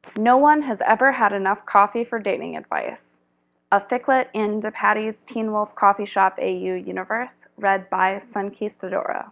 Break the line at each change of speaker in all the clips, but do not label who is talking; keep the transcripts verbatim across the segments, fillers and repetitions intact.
No one has ever had enough coffee for dating advice. A ficlet in DePatty's Teen Wolf Coffee Shop A U universe, read by Sunkeistadora.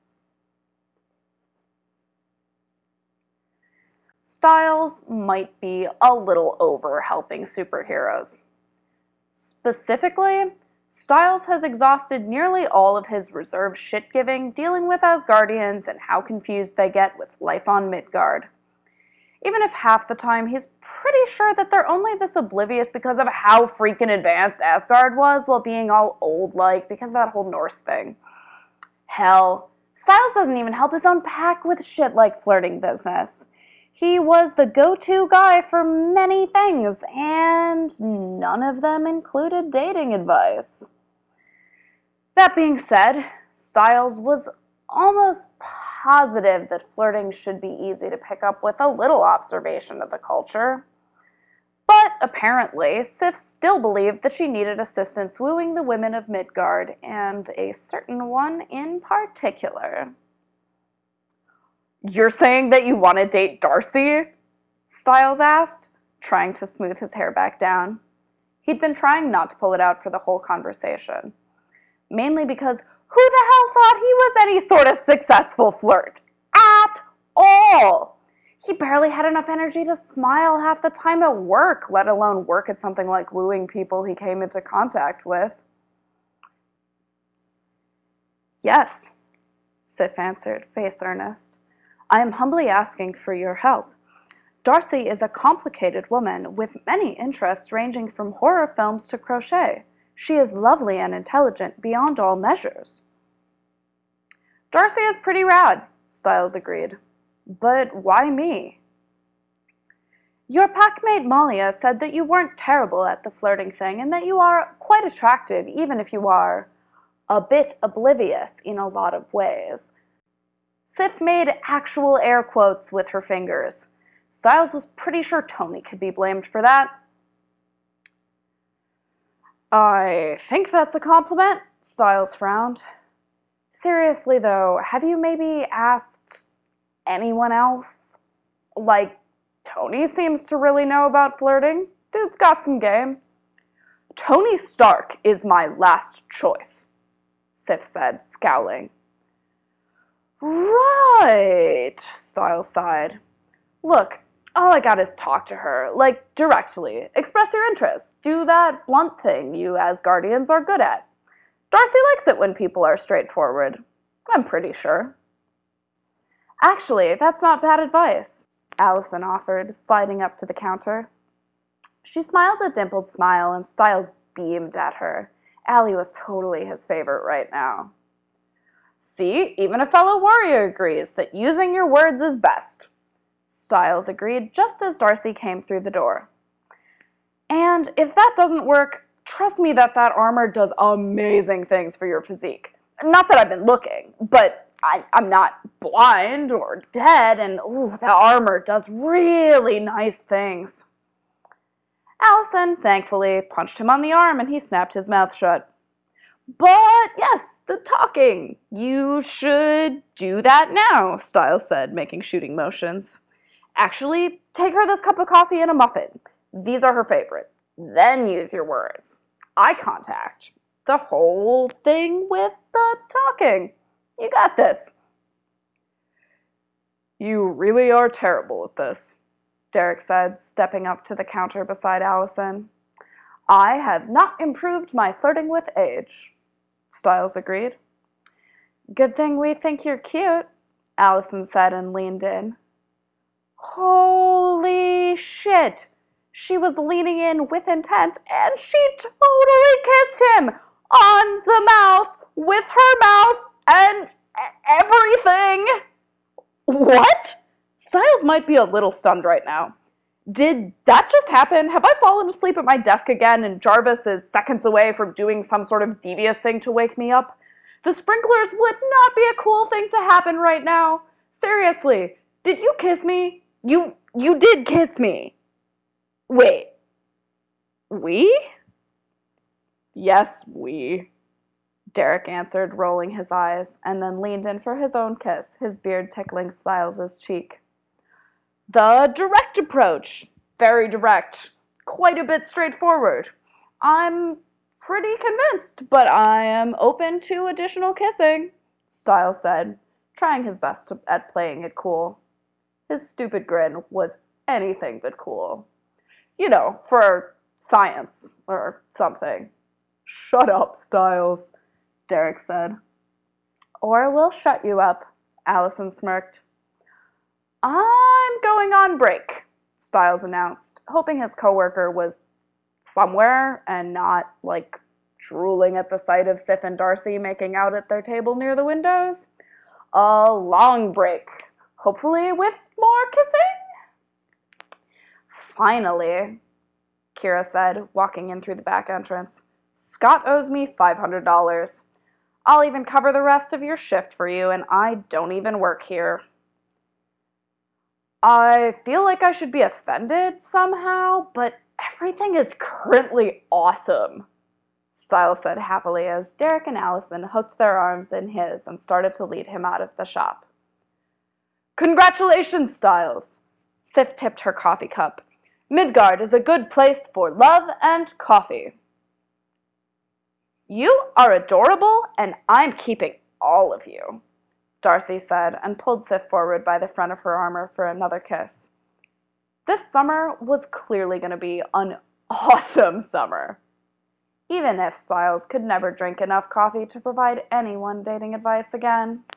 Styles might be a little over helping superheroes. Specifically, Styles has exhausted nearly all of his reserve shit-giving dealing with Asgardians and how confused they get with life on Midgard. Even if half the time he's pretty sure that they're only this oblivious because of how freaking advanced Asgard was while being all old-like because of that whole Norse thing. Hell, Styles doesn't even help his own pack with shit like flirting business. He was the go-to guy for many things, and none of them included dating advice. That being said, Styles was almost positive that flirting should be easy to pick up with a little observation of the culture. But apparently, Sif still believed that she needed assistance wooing the women of Midgard, and a certain one in particular. "You're saying that you want to date Darcy?" Styles asked, trying to smooth his hair back down. He'd been trying not to pull it out for the whole conversation. Mainly because who the hell thought he was any sort of successful flirt? At all! He barely had enough energy to smile half the time at work, let alone work at something like wooing people he came into contact with. "Yes," Sif answered, face earnest. "I am humbly asking for your help. Darcy is a complicated woman with many interests ranging from horror films to crochet. She is lovely and intelligent beyond all measures." "Darcy is pretty rad," Styles agreed. "But why me?" "Your packmate Malia said that you weren't terrible at the flirting thing and that you are quite attractive even if you are a bit oblivious in a lot of ways." Sif made actual air quotes with her fingers. Styles was pretty sure Tony could be blamed for that. "I think that's a compliment," Styles frowned. "Seriously though, have you maybe asked anyone else? Like, Tony seems to really know about flirting. Dude's got some game." "Tony Stark is my last choice," Sif said, scowling. "Right," Styles sighed. "Look, all I got is talk to her, like, directly. Express your interest. Do that blunt thing you Asgardians are good at. Darcy likes it when people are straightforward. I'm pretty sure." "Actually, that's not bad advice," Allison offered, sliding up to the counter. She smiled a dimpled smile, and Styles beamed at her. Allie was totally his favorite right now. "See, even a fellow warrior agrees that using your words is best." Styles agreed just as Darcy came through the door. "And if that doesn't work, trust me that that armor does amazing things for your physique. Not that I've been looking, but I, I'm not blind or dead, and ooh, that armor does really nice things." Allison, thankfully, punched him on the arm and he snapped his mouth shut. "But yes, the talking. You should do that now," Styles said, making shooting motions. "Actually, take her this cup of coffee and a muffin. These are her favorite. Then use your words. Eye contact. The whole thing with the talking. You got this." "You really are terrible at this," Derek said, stepping up to the counter beside Allison. "I have not improved my flirting with age," Styles agreed. "Good thing we think you're cute," Allison said and leaned in. Holy shit! She was leaning in with intent, and she totally kissed him on the mouth with her mouth and everything. What? Styles might be a little stunned right now. Did that just happen? Have I fallen asleep at my desk again and Jarvis is seconds away from doing some sort of devious thing to wake me up? The sprinklers would not be a cool thing to happen right now. Seriously, did you kiss me? You, you did kiss me. Wait. We? Yes, we. Derek answered, rolling his eyes, and then leaned in for his own kiss, his beard tickling Styles' cheek. The direct approach. Very direct. Quite a bit straightforward. I'm pretty convinced, but I am open to additional kissing, Styles said, trying his best to, at playing it cool. His stupid grin was anything but cool. You know, for science or something. Shut up, Styles, Derek said. Or we'll shut you up, Allison smirked. I'm going on break, Styles announced, hoping his coworker was somewhere and not, like, drooling at the sight of Sif and Darcy making out at their table near the windows. A long break, hopefully with more kissing? Finally, Kira said, walking in through the back entrance. Scott owes me five hundred dollars. I'll even cover the rest of your shift for you, and I don't even work here. I feel like I should be offended somehow, but everything is currently awesome, Styles said happily as Derek and Allison hooked their arms in his and started to lead him out of the shop. Congratulations, Styles, Sif tipped her coffee cup. Midgard is a good place for love and coffee. You are adorable, and I'm keeping all of you, Darcy said, and pulled Sif forward by the front of her armor for another kiss. This summer was clearly going to be an awesome summer, even if Styles could never drink enough coffee to provide anyone dating advice again.